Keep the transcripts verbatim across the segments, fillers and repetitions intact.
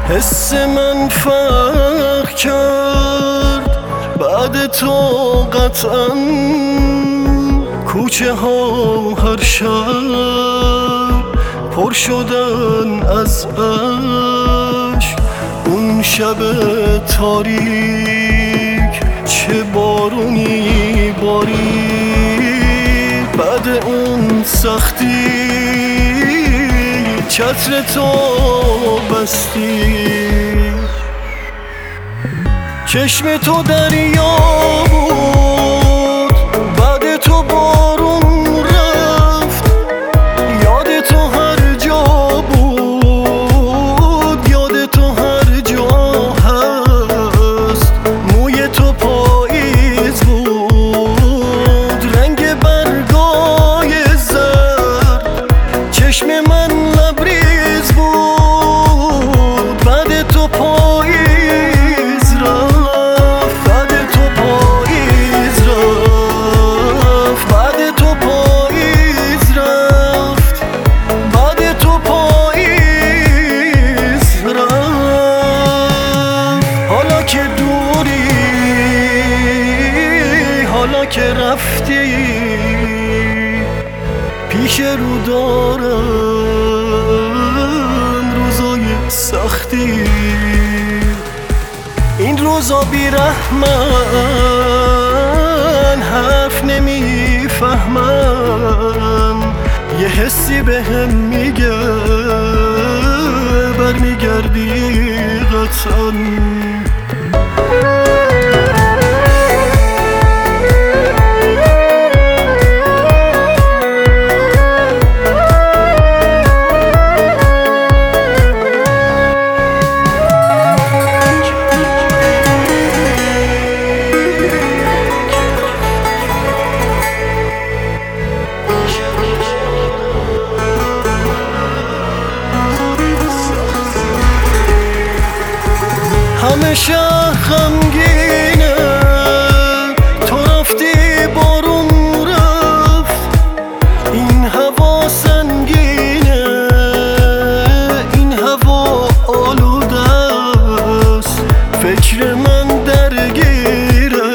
حس من فرق کرد بعد تو قطعا. کوچه ها هر شب پر شدن از عشق. اون شب تاریک چه بارونی بارید. بعد اون سختی چتر تو بستی. چشم تو دریا بود بعد تو بارون رفت. یاد تو هر جا بود، یاد تو هر جا هست. موی تو پاییز بود، رنگ برگای زرد. چشم من لبریز بود بعد تو پاییز رفت. بعد تو پاییز رفت. بعد تو پاییز رفت. بعد تو پاییز رفت. حالا که دوری، حالا که رفتی، پیش رو دارم روزای سختی. این روزا بیرحمن حرف نمیفهمن. یه حسی به هم میگه برمیگردی قطعا. همه شهر غمگینه، تو رفتی بارون رفت. این هوا سنگینه، این هوا آلوده است. فکر من درگیره،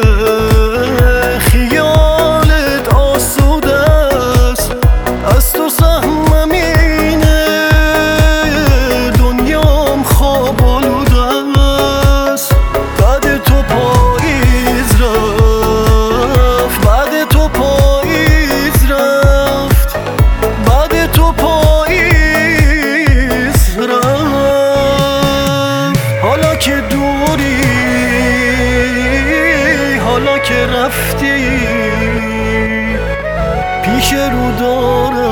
خیالت آسوده است. از تو سهمم اینه، دنیام خواب آلوده. حالا که دوری، حالا که رفتی، پیش رو دارم